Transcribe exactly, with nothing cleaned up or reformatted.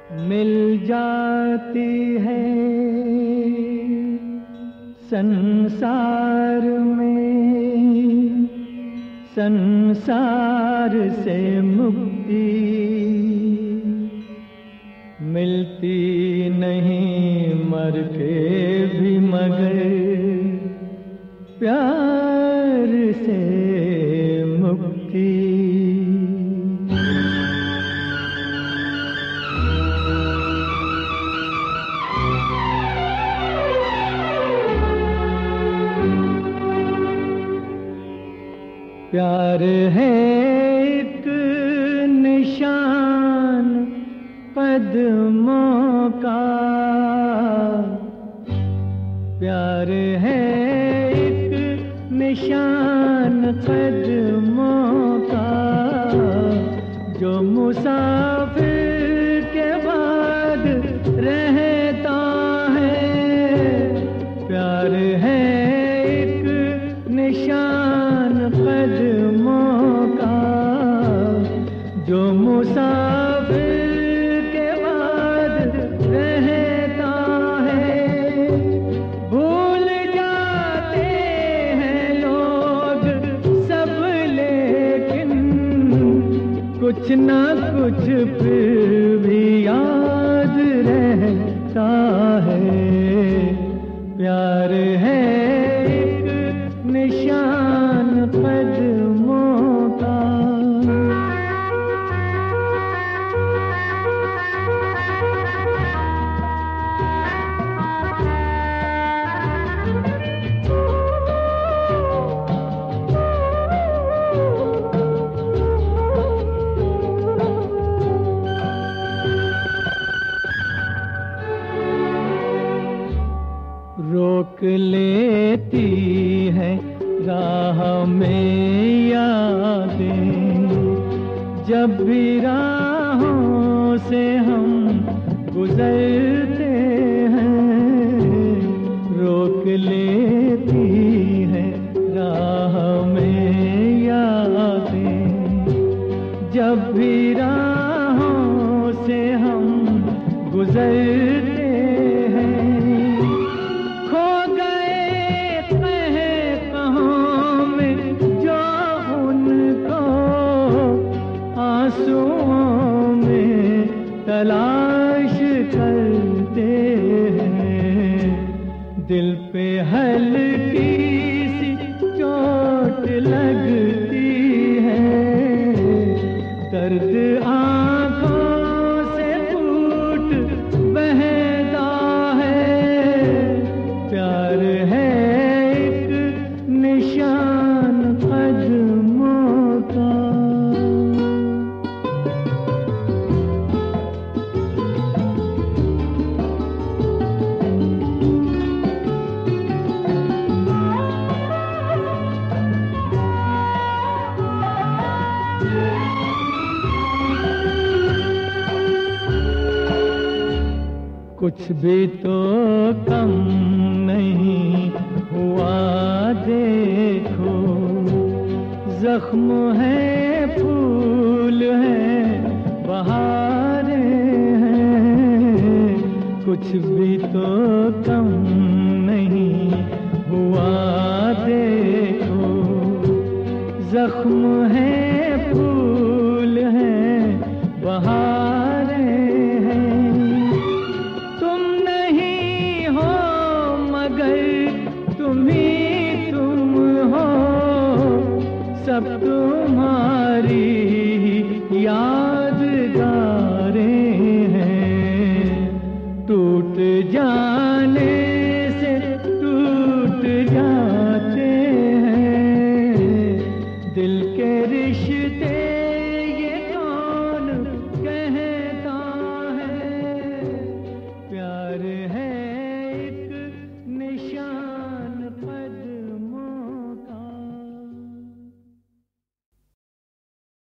मिल जाती है संसार में, संसार से मुक्ति मिलती नहीं मर के भी, मगर प्यार से मुक्ति। प्यार है एक निशान कदमों का, प्यार है एक निशान कदमों का, जो मुसाफिर के बाद रहता है। प्यार है एक निशान कदमों का, जो मुसाफिर के बाद रहता है। भूल जाते हैं लोग सब, लेकिन कुछ ना कुछ फिर भी याद रहता है। प्यार है एक निशान कदमों का। रोक लेती है राह में यादें, जब भी राहों से हम गुजरते हैं। रोक लेती है राह में यादें, जब भी राहों से हम गुजरते हैं। आंसुओं में तलाश करते हैं, दिल पे हल्की सी चोट लगती है। दर्द आंखों से फूट बहता है। प्यार है एक निशान कदमों का। कुछ भी तो कम नहीं हुआ देखो, जख्म है फूल है बहारें हैं। कुछ भी तो कम नहीं हुआ देखो, जख्म है फूल है बहारें हैं। तुम ही तुम हो, सब तुम्हारी यादगारें हैं। टूट जा